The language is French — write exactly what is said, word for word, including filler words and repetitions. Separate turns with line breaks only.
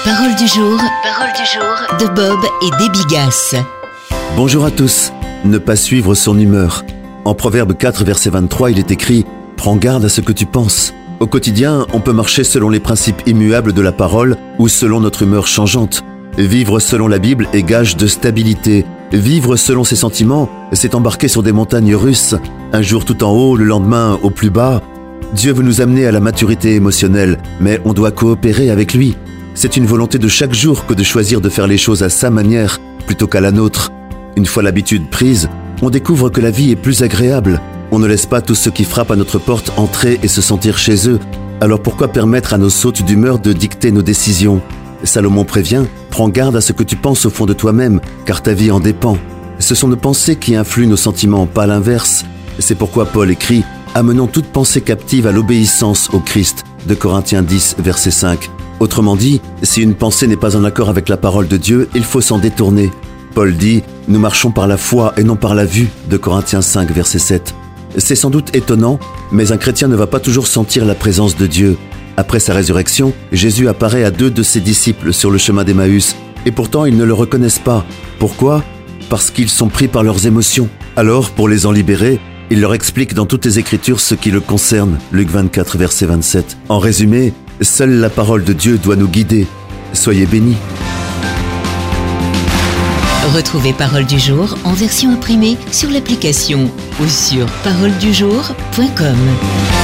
Parole du jour, parole du jour de Bob et Déby Gasse.
Bonjour à tous. Ne pas suivre son humeur. En Proverbe quatre, verset vingt-trois, il est écrit « Prends garde à ce que tu penses ». Au quotidien, on peut marcher selon les principes immuables de la parole ou selon notre humeur changeante. Vivre selon la Bible est gage de stabilité. Vivre selon ses sentiments, c'est embarquer sur des montagnes russes, un jour tout en haut, le lendemain au plus bas. Dieu veut nous amener à la maturité émotionnelle, mais on doit coopérer avec lui. C'est une volonté de chaque jour que de choisir de faire les choses à sa manière plutôt qu'à la nôtre. Une fois l'habitude prise, on découvre que la vie est plus agréable. On ne laisse pas tous ceux qui frappent à notre porte entrer et se sentir chez eux. Alors pourquoi permettre à nos sautes d'humeur de dicter nos décisions ? Salomon prévient « Prends garde à ce que tu penses au fond de toi-même, car ta vie en dépend ». Ce sont nos pensées qui influent nos sentiments, pas l'inverse. C'est pourquoi Paul écrit « Amenons toute pensée captive à l'obéissance au Christ » de Corinthiens dix, verset cinq. Autrement dit, si une pensée n'est pas en accord avec la parole de Dieu, il faut s'en détourner. Paul dit « Nous marchons par la foi et non par la vue » de Corinthiens cinq, verset sept. C'est sans doute étonnant, mais un chrétien ne va pas toujours sentir la présence de Dieu. Après sa résurrection, Jésus apparaît à deux de ses disciples sur le chemin d'Emmaüs, et pourtant ils ne le reconnaissent pas. Pourquoi ? Parce qu'ils sont pris par leurs émotions. Alors, pour les en libérer, il leur explique dans toutes les Écritures ce qui le concerne, Luc vingt-quatre, verset vingt-sept. En résumé, seule la parole de Dieu doit nous guider. Soyez bénis.
Retrouvez Parole du jour en version imprimée sur l'application ou sur parole du jour point com.